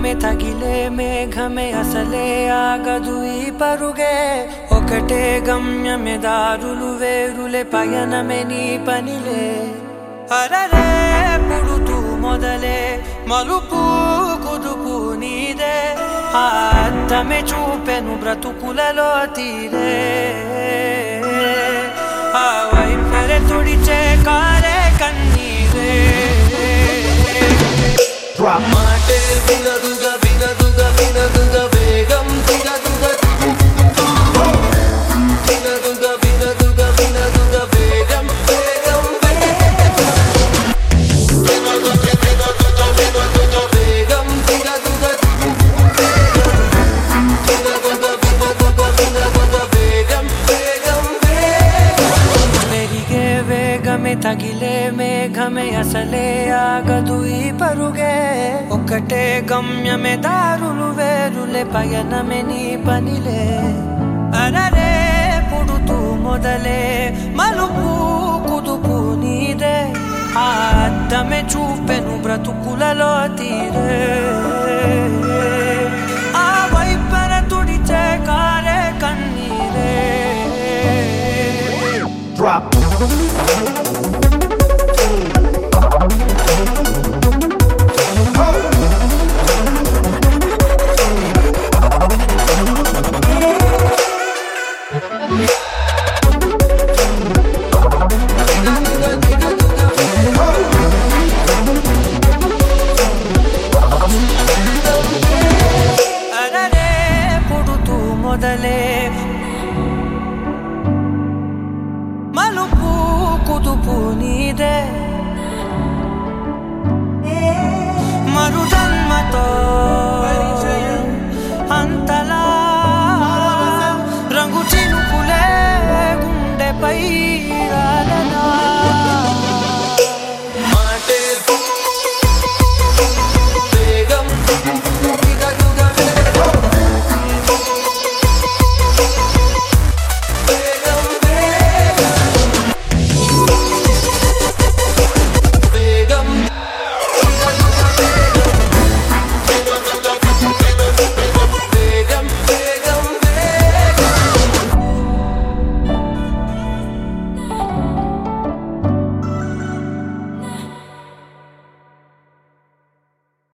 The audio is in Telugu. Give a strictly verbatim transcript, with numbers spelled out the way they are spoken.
వేగమే తగిలే మేఘమే అసలే ఆగదు ఈ పరుగే ఒకటే గమ్యమే దారులు వేరులే పయనమే నీ పనిలే అరరే పుడుతూ మొదలే మలుపు కుదుపు నీదే ఆ అద్దమే చూపెను బ్రతుకులలో తీరే ఆ వైపరే తుడిచే కారే కన్నీరే మాటే వినదుగా వినదుగా వినదుగా వేగం దిగదుగా వినదుగా వినదుగా వినదుగా వేగం వేగం వేగం దిగదుగా వినదుగా వినదుగా వినదుగా వేగం వేగం పెరిగే వేగమే తగిలే మేఘమే అసలే ఆగదు ఈ పరుగే ఒకటే గమ్యమే దారులు వేరులే పయనమే నీ పనిలే అరరే పుడుతూ మొదలే మలుపు కుదుపు నీదే ఆ అద్దమే చూపెను బ్రతుకులలో తీరే